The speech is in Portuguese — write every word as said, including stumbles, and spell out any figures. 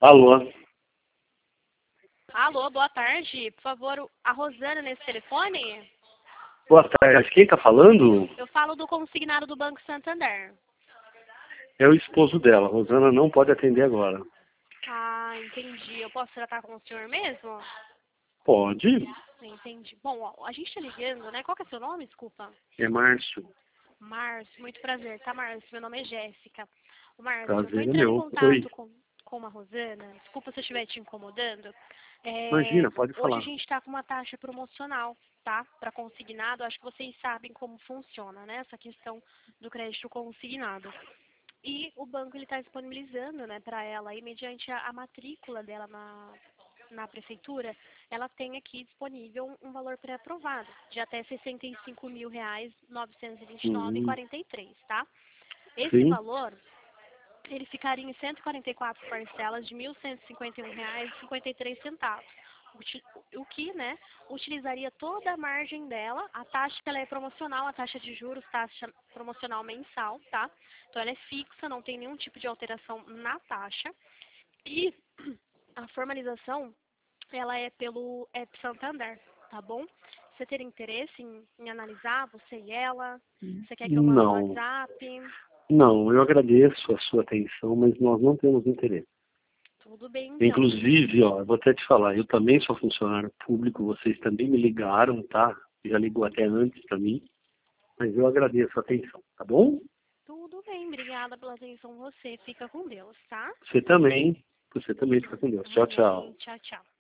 Alô? Alô, boa tarde. Por favor, a Rosana nesse telefone? Boa tarde. Quem está falando? Eu falo do consignado do Banco Santander. É o esposo dela. Rosana não pode atender agora. Ah, entendi. Eu posso tratar com o senhor mesmo? Pode? Entendi. Bom, ó, a gente tá ligando, né? Qual que é seu nome, desculpa? É Márcio. Márcio, muito prazer, tá, Márcio? Meu nome é Jéssica. O Márcio, eu tô Prazer é entrando em meu. Oi. contato com, com a Rosana. Desculpa se eu estiver te incomodando. É, Imagina, pode hoje a falar. gente está com uma taxa promocional, tá? Para consignado. Acho que vocês sabem como funciona, né? Essa questão do crédito consignado. E o banco ele está disponibilizando, né, para ela, e mediante a, a matrícula dela na, na prefeitura, ela tem aqui disponível um, um valor pré-aprovado de até sessenta e cinco mil reais novecentos e vinte e nove vírgula Hum, quarenta e três, tá? Esse sim. valor ele ficaria em cento e quarenta e quatro parcelas de mil cento e cinquenta e um reais e cinquenta e três centavos. O que, né, utilizaria toda a margem dela. A taxa ela é promocional, a taxa de juros, taxa promocional mensal, tá? Então ela é fixa, não tem nenhum tipo de alteração na taxa. E a formalização, ela é pelo App Santander, tá bom? Você ter interesse em, em analisar, você e ela? Você quer que eu mande no Não. WhatsApp? Não, eu agradeço a sua atenção, mas nós não temos interesse. Tudo bem, então. Inclusive, ó, eu vou até te falar, eu também sou funcionário público, vocês também me ligaram, tá? Já ligou até antes para mim, mas eu agradeço a atenção, tá bom? Tudo bem, obrigada pela atenção. Você fica com Deus, tá? Você também, você também fica com Deus. Tchau, tchau. Amém. Tchau, tchau.